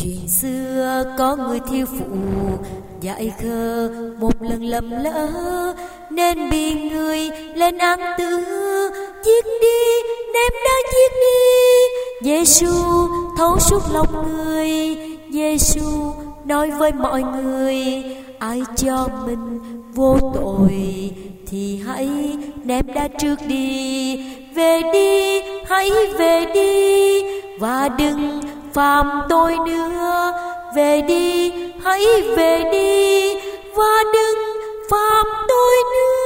Chuyện xưa có người thiếu phụ dại khờ, một lần lầm lỡ nên bị người lên án tử. Giết đi, ném đá giết đi. Giêsu thấu suốt lòng người. Giêsu nói với mọi người, ai cho mình vô tội thì hãy ném đá trước đi. Về đi, hãy về đi, và đừng phạm tội nữa. Về đi, hãy về đi, và đừng phạm tội nữa.